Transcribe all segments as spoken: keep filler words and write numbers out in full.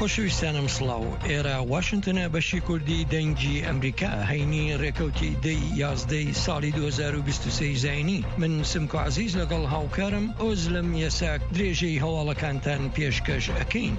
خۆشەویستانم سڵاو، ئێرە واشنگتنە بەشی کوردی دەنگی ئەمریکا هەینی ڕێکەوتی دەی یازدەی ساڵی دوو هەزار و بیست و سێ زاینی. من سمکۆ عەزیز لەگەڵ هاوکارم ئۆزلم یەساک درێژەی هەواڵەکانتان پێشکەش ئەکەین.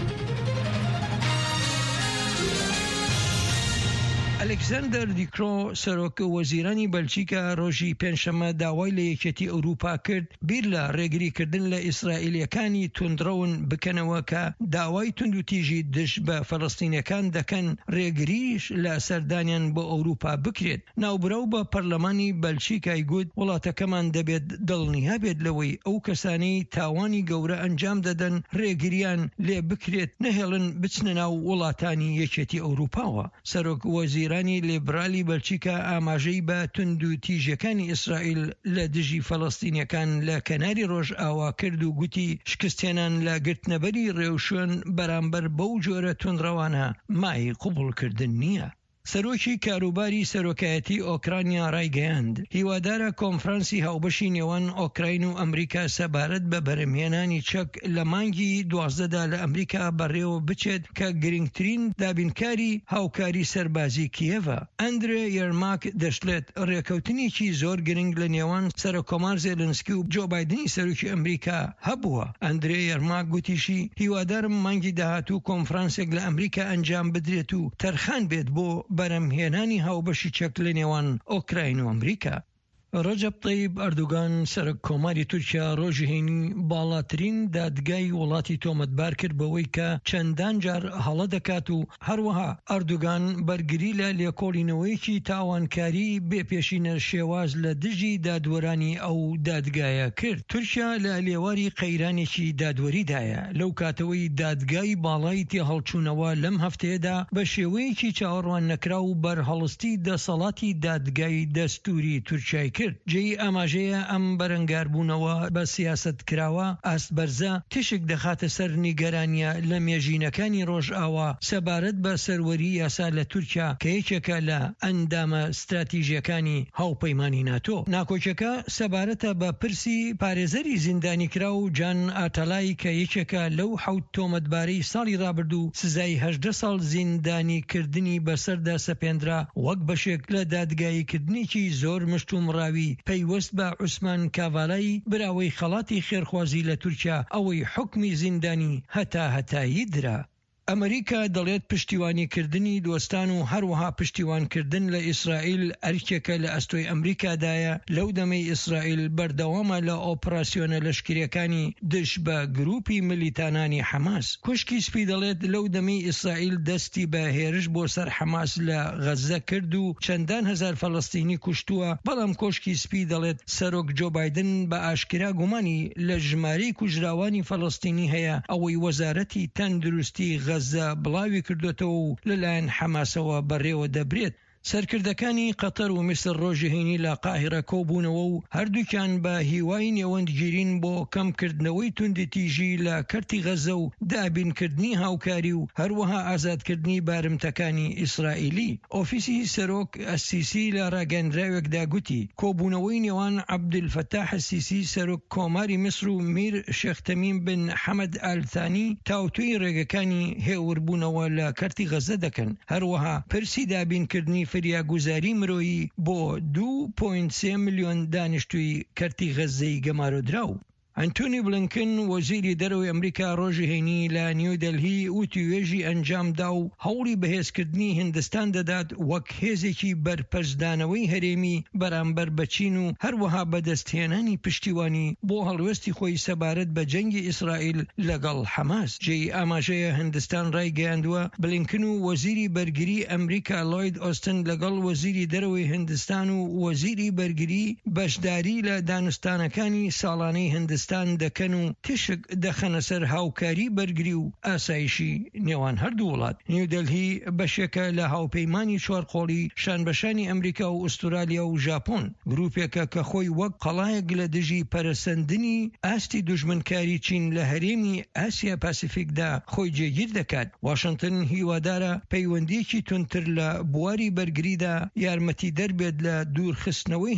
ئەلێکزاندەر دیکرۆ سەرۆک وەزیرانی بەلجیکا ڕۆژی پێنجشەممە داوای لە یەکێتی ئەوروپا کرد بیر لە ڕێگریکردن لە ئیسرائیلیەکانی توندڕەون بکەنەوە کە داوای تونند و تیژی دژ بە فەڵەستینیەکان دەکەن ڕێگریش لە سەردانیان بۆ ئەوروپا بکرێت. ناوبراو بە پەرلەمانی بەلجیکای گوت وڵاتەکەمان دەبێت دڵنیا بێت لەوەی ئەو کەسانەی تاوانی گەورە ئەنجام دەدەن ڕێگریان لێ بکرێت نەهێڵن بچنە ناو وڵاتانی یەکێتی ئەوروپاوە. سەرۆک وەزیرانی لیبرالی بەلجیکا ئاماژەی بە تونند و تیژەکانی ئیسرائیل لە دژی فەڵەستینیەکان لە کەناری ڕۆژ ئاوا کرد و گوتی شکستێنان لە گرتنەبەری ڕێوشوێن بەرامبەر بەو جۆرە توندڕەوانە مای قوبوڵکردن نییە. سەرۆکی کاروباری سەرۆکایەتی ئۆکرانیا ڕایگەیاند هیوادارە کۆنفرانسی هاوبەشی نێوان ئۆکراین و ئەمریکا سەبارەت بە بەرهەمهێنانی چەک لە مانگی دوازدەدا لە ئەمریکا بەڕێوە بچێت کە گرنگترین دابینکاری هاوکاری سەربازی کیێڤە. ئەندرێ یەرماک دەشڵێت ڕێکەوتنێکی زۆر گرنگ لە نێوان سەرۆکۆمار زێلنسکی و جۆ بایدنی سەرۆکی ئەمریکا هەبووە. ئەندرێ یەرماک گوتیشی هیوادارم مانگی داهاتوو کۆنفرانسێک لە ئەمریکا ئەنجام بدرێت و تەرخان بێت بۆ بەرهەمهێنانی هاوبەشی چەک لە نێوان ئۆکراین و ئەمریکا. ڕەجەب طەیب ئەردوگان سەرۆک کۆماری تورکیا ڕۆژی هەینی باڵاترین دادگای وڵاتی تۆمەتبار کرد بەوەی کە چەندان جار هەڵە دەکات و هەروەها ئەردوگان بەرگری لە لێکۆڵینەوەیەکی تاوانکاری بێپێشینە شێواز لە دژی دادوەرانی ئەو دادگایە کرد. تورکیا لە لێواری قەیرانێکی دادوەریدایە لەو کاتەوەی دادگای باڵای تێ هەڵچوونەوە لەم هەفتەیەدا بە شێوەیەکی چاوەڕوان نەکرا و بەرهەڵستی دەسەڵاتی دادگای دەستوری تورکیای کرد. جێی ئاماژەیە ئەم بەرەنگاربوونەوە بە سیاست کراوە ئاست بەرزە تشک دەخاتە سەر نیگەرانیە لە مێژینەکانی ڕۆژئاوا سەبارەت بە سەروەری یاسا لە تورکیا کە یەکێکە لە ئەندامە استراتیژیەکانی هاوپەیمانی ناتۆ. ناکۆچەکە سەبارەتە بە پرسی پارێزەری زیندانی کرا و جان ئاتەلای کە یەکێکە لەو حەوت تۆمەتبارەی ساڵی ڕابردوو سزای هەژدە ساڵ زیندانی کردنی بەسەردا سەپێنرا وەک بەشێک لە دادگاییکردنێکی زۆر مشتوم ڕاوی پەیوەست بە عوسمان کاڤالای براوەی خەڵاتی خێرخوازی لە تورکیا ئەوەی حکمی زیندانی هەتا هەتایی درا. ئەمریکا دەڵێت پشتیوانیکردنی دۆستان و هەروەها پشتیوانکردن لە ئیسرائیل ئەرکێکە لە ئەستۆی ئەمریکادایە لەو دەمەی ئیسرائیل بەردەوامە لە ئۆپراسیۆنە لەشکریەکانی دش بە گروپی ملیتانانی حەماس. کوشکی سپی دەڵێت لەو دەمەی ئیسرائیل دەستی بە هێرش بۆ سەر حەماس لە غەزە کرد و چەندان هەزار فەڵەستینی کوشتووە، بەڵام کۆشکی سپی دەڵێت سەرۆک جۆ بایدن بە ئاشکرا گومانی لە ژمارەی کوژراوانی فەڵەستینی هەیە ئەوەی وەزارەتی تەندروستی غەزە بڵاوی کردوێتەوە و لەلایەن حەماسەوە بەڕێوە دەبرێت. سەرکردەکانی قەتەر و میسر ڕۆژی هەینی لە قاهیرە کۆبوونەوە و هەردووکیان بە هیوای نێوەندگیرین بۆ کەمکردنەوەی توندتیژی لە کەرتی غەزە و دابینکردنی هاوکاری و هەروەها ئازادکردنی بارمتەکانی ئیسرائیلی. ئۆفیسی سەرۆک ئەسیسی لە ڕاگەندراوێکدا گوتی کۆبوونەوەی نێوان عەبدولفەتاح ئەسیسی سەرۆک کۆماری میسر و میر شێخ تەمیم بن حەمەد ئال-تانی تاوتوی ڕێگەکانی هێوربوونەوە لە کەرتی غەزە دەکەن. هەروەها پرسی دابینکردنی فریاگوزاری مرۆیی بۆ دوو پۆینت سێ ملیۆن دانیشتووی کەرتی غەزەی گەمارۆدراو. ئەنتۆنی بلینکن وەزیری دەرەوەی ئەمریکا ڕۆژی هەینی لە نیودەلهی وتی وێژی ئەنجامدا و هەوڵی بەهێزکردنی هیندستان دەدات وەک هێزێکی بەرپەرزدانەوەی هەرێمی بەرامبەر بە چین و هەروەها بەدەستهێنانی پشتیوانی بۆ هەڵوێستی خۆی سەبارەت بە جەنگی ئیسرائیل لەگەڵ حەماس. جێی ئاماژەیە هیندستان ڕایگەیاندووە بلینکن و وەزیری بەرگری ئەمریکا لۆید ئۆستن لەگەڵ وەزیری دەرەوەی هیندستان و وەزیری بەرگری بەشداری لە دانوستانەکانی ساڵانەی هیندستان دەکەن و تشک دەخەنە سەر هاوکاری بەرگری و ئاسایشی نێوان هەردوو وڵات. نیودەلهی بەشێکە لە هاوپەیمانی چوارقۆڵی شانبەشانی ئەمریکا و ئوسترالیا و ژاپۆن، گروپێکە کە خۆی وەک قەڵایەک لە دژی پەرەسەندنی ئاستی دوژمنکاری چین لە هەرێمی ئاسیا پاسیفیکدا خۆی جێگیر دەکات. واشنگتن هیوادارە پەیوەندیەکی تونتر لە بواری بەرگریدا یارمەتی دەربێت لە دوورخستنەوەی